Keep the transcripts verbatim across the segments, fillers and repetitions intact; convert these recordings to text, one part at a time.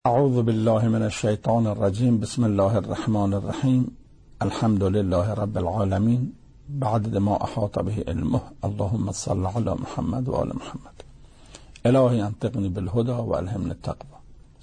اعوذ بالله من الشیطان الرجیم. بسم الله الرحمن الرحیم. الحمد لله رب العالمین. بعد ما احاط به علمه. اللهم صل علی محمد و آل محمد. الهی انطقنی بالهدى و الهمنی التقوى.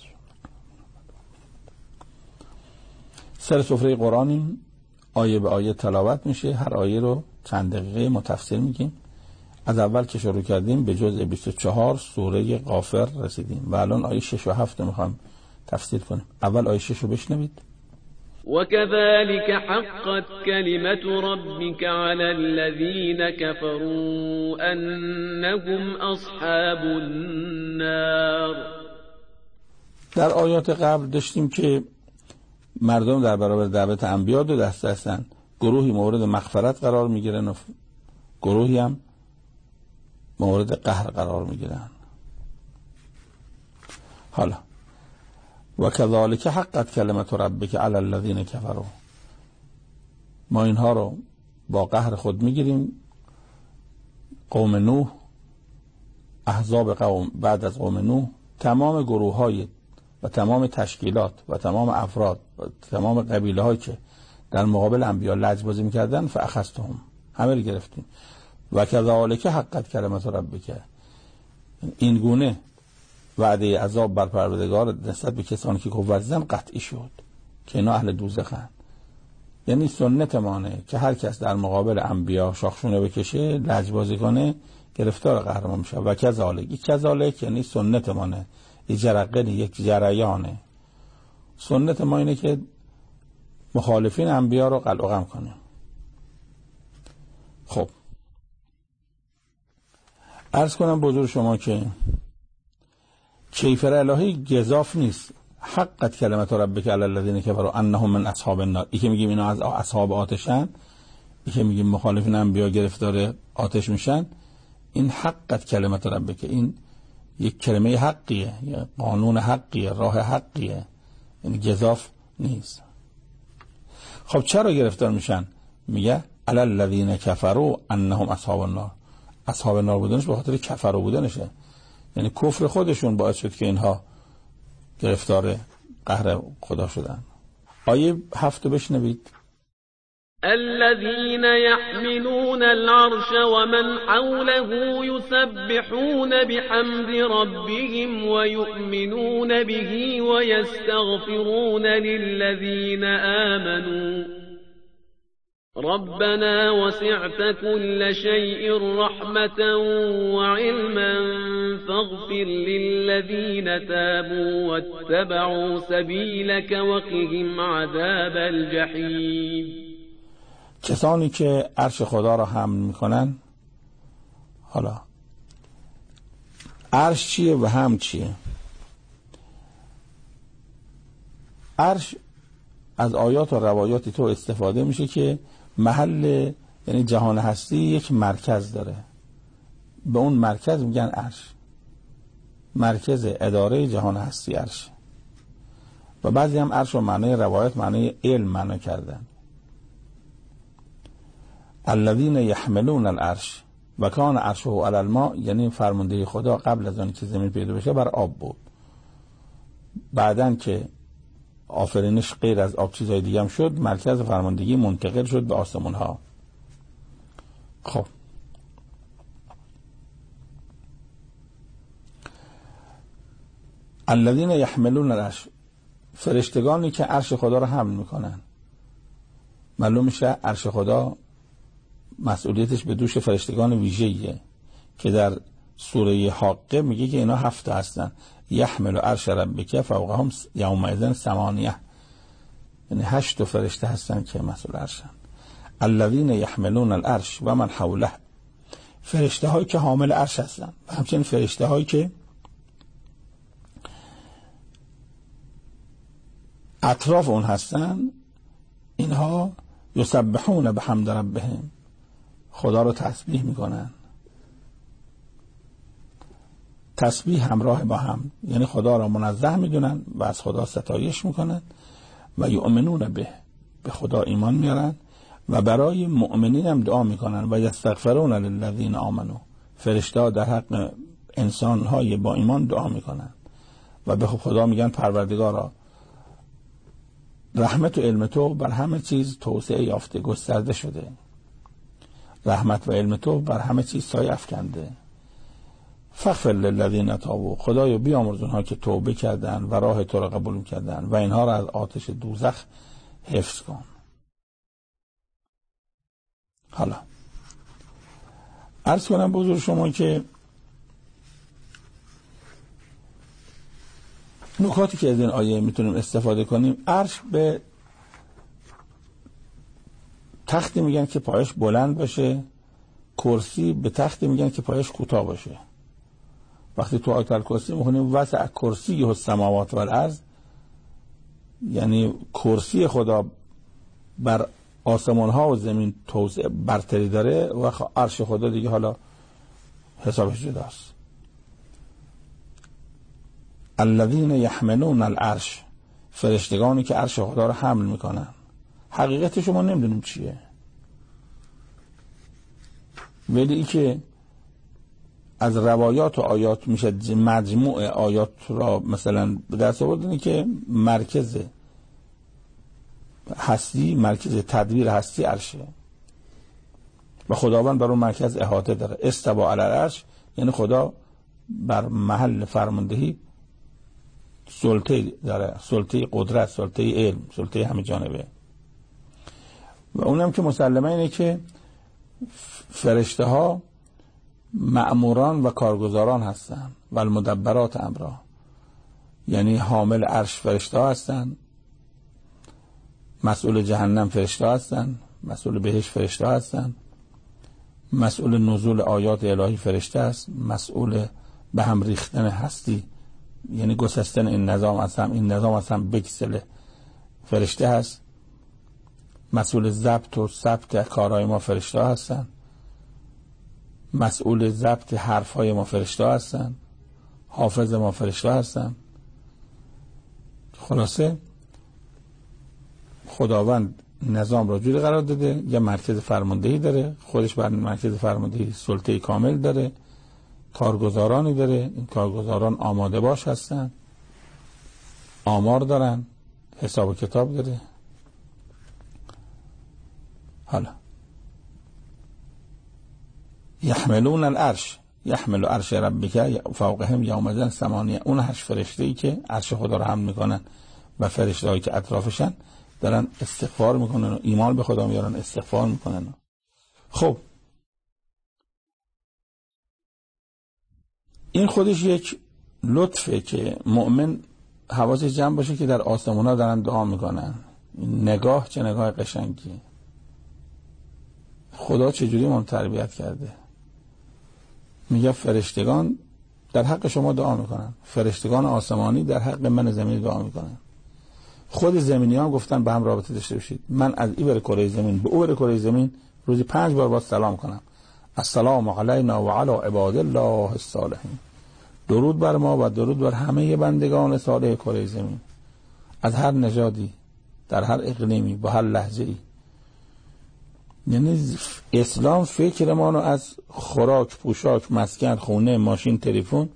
سر سفره قرآنیم، آیه به آیه تلاوت میشه. هر آیه رو چند دقیقه متفسیر میگیم. از اول که شروع کردیم به جزء بیست و چهار سوره غافر رسیدیم و الان آیه شش و هفت میخوایم تفسیر کنیم. اول آیه شش رو بشنوید. وكذلك حقت كلمة ربك على الذين كفروا أنهم أصحاب النار. در آیات قبل داشتیم که مردم در برابر دعوت انبیا دو دسته هستن. گروهی مورد مغفرت قرار میگیرن و گروهی هم مورد قهر قرار میگیرن. حالا و کذالک حقت کلمت ربک علی الذین کفروا، ما اینها رو با قهر خود میگیریم. قوم نوح، احزاب قوم بعد از قوم نوح، تمام گروه های و تمام تشکیلات و تمام افراد و تمام قبیله هایی که در مقابل انبیا لجبازی میکردن فاخذتهم، همه رو گرفتیم. و کذالک حقت کلمت ربک، این گونه وعده عذاب بر پروردگار نسبت به کسانی که کفر ورزیدن قطعی شد که اینا اهل دوزخن. یعنی سنت مانه که هر کس در مقابل انبیا شاخشونه بکشه، لجبازی کنه، گرفتار قهرمان میشه. و کذالک، کذالک یعنی سنت مانه، یک جرقه، یک جریانه. سنت ما اینه که مخالفین انبیا رو قلع و قم کنیم. خب عرض کنم بزرگ شما که کیفر الهی گزاف نیست. حقت کلمت ربک علی الذین کفروا انهم من اصحاب النار. ای که میگیم اینا از اصحاب آتشن، ای که میگیم مخالفین انبیا گرفتار آتش میشن، این حقت کلمت ربک، این یک کلمه حقیه، یک قانون حقیه، راه حقیه، این گزاف نیست. خب چرا گرفتار میشن؟ میگه علی الذین کفروا انهم اصحاب النار. اصحاب النار بودنش به خاطر کفر بودنشه، یعنی کفر خودشون باعث شد که اینها گرفتار قهر خدا شدن. آیه هفت بشنوید. الذين يحملون العرش ومن حوله يسبحون بحمد ربهم ويؤمنون به ويستغفرون للذين آمنوا ربنا وسعت كل شيء رحمة وعلما فاغفر للذين تابوا واتبعوا سبيلك وقهم عذاب الجحيم. کسانی که عرش خدا را حمل میکنن، حالا عرش چیه و هم چیه؟ عرش از آیات و روایاتی تو استفاده میشه که محل، یعنی جهان هستی یک مرکز داره، به اون مرکز میگن عرش. مرکز اداره جهان هستی عرش. و بعضی هم عرش و معنی روایت معنی علم معنی کردن. الذین یحملون العرش و کان عرشه علی الماء، یعنی فرمانده خدا قبل از آن که زمین پیدا بشه بر آب بود. بعدن که آفرینش غیر از آب چیزای دیگه هم شد، مرکز فرماندگی منتقل شد به آسمون ها. خب الذین یحملون العرش، فرشتگانی که عرش خدا رو حمل میکنن. معلوم میشه عرش خدا مسئولیتش به دوش فرشتگان ویژه‌ایه که در سوره حاقه میگه که اینا هفت هستن. یحمل عرش ربک فوقهم یومئذ ثمانیه، یعنی هشت فرشته هستن که مسئول عرشن. الذین یحملون العرش و من حوله، فرشته هایی که حامل عرش هستن و همچنین فرشته هایی که اطراف اون هستن. اینها یسبحون بحمد ربهم، خدا رو تسبیح میکنن. تسبیح همراه با هم، یعنی خدا را منزه میدونن و از خدا ستایش میکنن. و یؤمنون به، به خدا ایمان میارن و برای مؤمنین هم دعا میکنن. و یستغفرون للذین آمنوا، فرشته در حق انسان های با ایمان دعا میکنن. و به خدا میگن پروردگارا رحمت و علم تو بر همه چیز توسعه یافته، گسترده شده. رحمت و علم تو بر همه چیز سایه افکنده. فاغفر للذین تابوا، خدایا بیامرز اونها که توبه کردن و راه تو را قبول کردن و اینها را از آتش دوزخ حفظ کن. حالا عرض کنم به حضور شما که نکاتی که از این آیه میتونیم استفاده کنیم، عرش به تختی میگن که پایش بلند باشه، کرسی به تختی میگن که پایش کوتاه باشه. وقتی تو آیت الکرسی میخونیم وسع کرسی السماوات و الارض، یعنی کرسی خدا بر آسمان ها و زمین توسعه برتری داره و عرش خدا دیگه حالا حسابش جداست. الذین یحملون العرش، فرشتگانی که عرش خدا رو حمل میکنن. حقیقتش ما نمیدونیم چیه، ولی ای که از روایات و آیات میشه مجموع آیات را مثلا به دست آوردن که مرکز هستی، مرکز تدبیر هستی عرشه و خداوند بر اون مرکز احاطه داره. استوى علی العرش یعنی خدا بر محل فرماندهی سلطه داره، سلطه قدرت، سلطه علم، سلطه همه جانبه. و اونم که مسلمه اینه که فرشته ها مأموران و کارگزاران هستن و المدبرات امرا، یعنی حامل عرش فرشته ها هستن، مسئول جهنم فرشته ها هستن، مسئول بهشت فرشته ها هستن، مسئول نزول آیات الهی فرشته است، مسئول به هم ریختن هستی یعنی گسستن این نظام از هم، این نظام از هم بکسله فرشته هست، مسئول ضبط و ثبت کارهای ما فرشته ها هستن، مسئول ضبط حرفهای ما فرشته ها هستن، حافظ ما فرشته ها هستن. خلاصه خداوند نظام را جوری قرار داده، یه مرکز فرماندهی داره، خودش بر مرکز فرماندهی سلطه کامل داره، کارگزارانی داره، این کارگزاران آماده باش هستن، آمار دارن، حساب و کتاب داره. حالا یحملون العرش، یحمل عرش ربک فوقهم یومئذ ثمانیه، اون هشت فرشته‌ای که عرش خدا رو حمل میکنن و فرشته‌هایی که اطرافشن دارن استغفار میکنن و ایمان به خدا میارن، استغفار میکنن. خب این خودش یک لطفه که مؤمن حواسش جمع باشه که در آسمونا دارن دعا میکنن. نگاه چه نگاه قشنگی، خدا چجوری ما تربیت کرده. میگه فرشتگان در حق شما دعا میکنن، فرشتگان آسمانی در حق من زمینی دعا میکنن. خود زمینی ها گفتن به هم رابطه داشته باشید، من از این بر کره زمین به اون بر کره زمین روزی پنج بار باید سلام کنم، السلام علینا و علی عباد الله الصالحین، درود بر ما و درود بر همه بندگان صالح کره زمین، از هر نژادی، در هر اقلیمی، با هر لهجه‌ای. یعنی اسلام فکر ما رو از خوراک، پوشاک، مسکن، خونه، ماشین، تلفن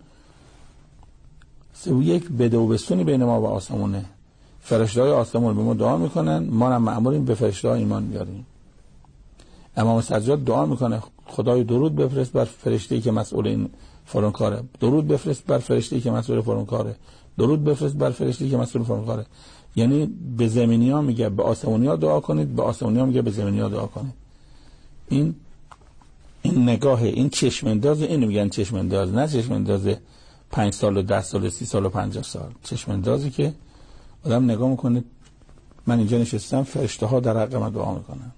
سوی یک بده و بستونی بین ما و آسمونه. فرشته‌های آسمون به ما دعا میکنن، ما هم مأموریم به فرشته‌ها ایمان بیاریم. امام سجاد دعا میکنه خدای درود بفرست بر فرشته‌ای که مسئول این فلان کاره، درود بفرست بر فرشته‌ای که مسئول فلان کاره، درود بفرست بر فرشته‌ای که مسئول فلان کاره. یعنی به زمینی‌ها میگه به آسمونی‌ها دعا کنید، به آسمونی‌ها میگه به زمینی‌ها دعا کنید. این این نگاه، این چشم انداز، اینو میگن چشم انداز، نه چشم انداز پنج سال و ده سال و سی سال و پنجاه سال. چشم اندازی که آدم نگاه میکنه من اینجا نشستم، فرشته ها در حق من دعا میکنن.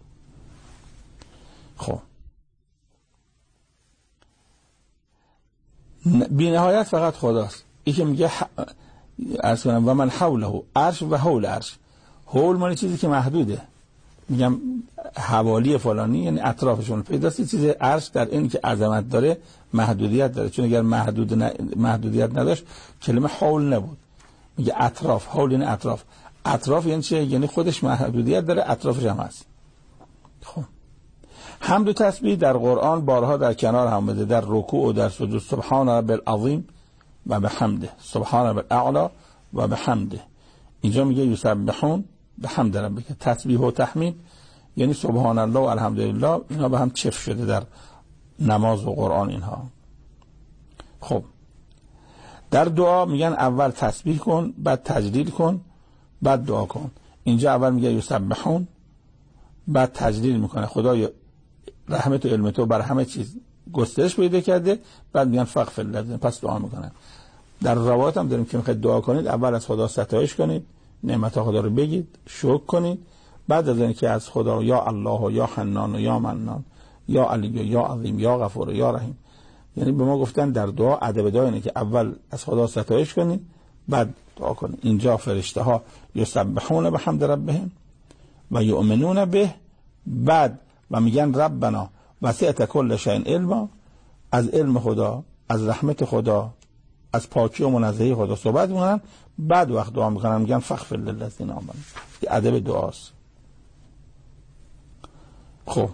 خب بی نهایت فقط خداست. این که میگه عرض کنم و من حوله، عرش و حول عرش، حول مال چیزی که محدوده، میگم حوالی فلانی یعنی اطرافشون پیداست. چیز عرش در این که عظمت داره محدودیت داره، چون اگر محدود ن... محدودیت نداشت کلمه حول نبود. میگه اطراف، حول یعنی اطراف. اطراف یعنی چه؟ یعنی خودش محدودیت داره، اطرافش هم هست. خب حمد و تسبیح در قرآن بارها در کنار هم بده، در رکوع و در سجود. سبحان رب العظیم و به حمده، سبحان رب الاعلی و به حمده. اینجا میگه یسبحون به حمد ربک. تسبیح و تحمید یعنی سبحان الله و الحمدلله، اینا به هم چفت شده در نماز و قرآن اینها. خب در دعا میگن اول تسبیح کن، بعد تجلیل کن، بعد دعا کن. اینجا اول میگه یسبحون، بعد تجلیل میکنه خدای رحمت و علم تو بر همه چیز گسترش پیدا کرده، بعد میگن فغفر لنا، پس دعا میکنن. در روایات هم داریم که میخواید دعا کنید اول از خدا ستایش کنید، نعمت خدا رو بگید، شکر کنید، بعد از اینکه از خدا یا الله و یا حنان و یا منان یا علی و یا عظیم یا غفور و یا رحیم، یعنی به ما گفتن در دعا ادب دعا اینه که اول از خدا ستایش کنید بعد دعا کنید. اینجا فرشته ها یسبحون بحمد ربهم و یؤمنون به، بعد و میگن ربنا وسعت کل شیء علما، از علم خدا، از رحمت خدا، از پاکی و منزهی خدا صحبت میکنن، بعد وقت دعا میکنن میگن فغفر للذین آمنوا. این ادب دعاست. خب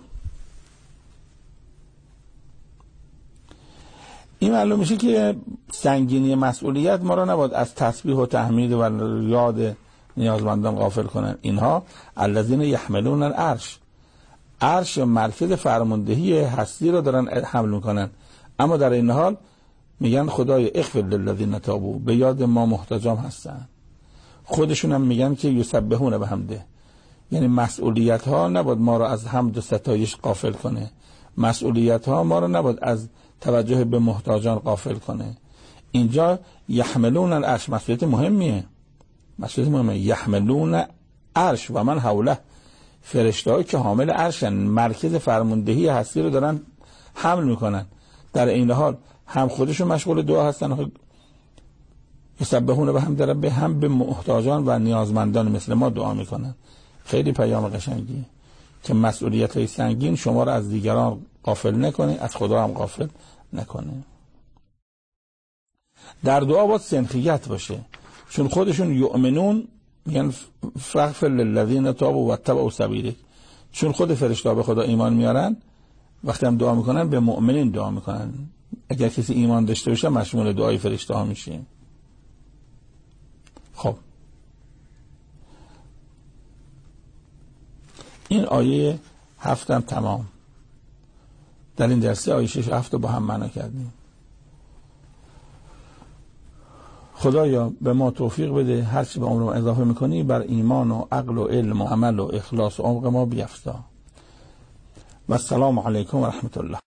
این معلوم میشه که سنگینی مسئولیت ما را نباید از تسبیح و تحمید و یاد نیازمندان غافل کنن. اینها الذین یحملون العرش، عرش مرکز فرماندهی هستی رو دارن حمل میکنن، اما در این حال میگن خدای اغفر للذین تابوا، به یاد ما محتاجام هستن. خودشون هم میگن که یسبحون بحمده، یعنی مسئولیت ها نباید ما رو از حمد و ستایش غافل کنه، مسئولیت ها ما رو نباید از توجه به محتاجان غافل کنه. اینجا یحملون العرش مسئولیت مهمیه، مسئولیت مهمه. یحملون عرش و من حوله، فرشته‌ای که حامل عرشن، مرکز فرماندهی هستی رو دارن حمل میکنن، در این حال هم خودشون مشغول دعا هستن، یسبحون بحمد ربهم، هم به محتاجان و نیازمندان مثل ما دعا میکنن. خیلی پیام قشنگی که مسئولیت های سنگین شما رو از دیگران غافل نکنه، از خدا هم غافل نکنه. در دعا باید سنخیت باشه، چون خودشون یؤمنون میگن فغفر للذین تابوا واتبعوا سبیلک، چون خود فرشته به خدا ایمان میارن وقتی هم دعا میکنن به مؤمنین دعا میکنن. اگر کسی ایمان داشته باشه مشمول دعای فرشته ها میشه. خب این آیه هفتم تمام. در این درسی آیه شش هفت با هم معنا کردیم. خدایا به ما توفیق بده هر چی به عمر ما اضافه میکنی بر ایمان و عقل و علم و عمل و اخلاص و عمق ما بیفزا. و السلام علیکم و رحمت الله.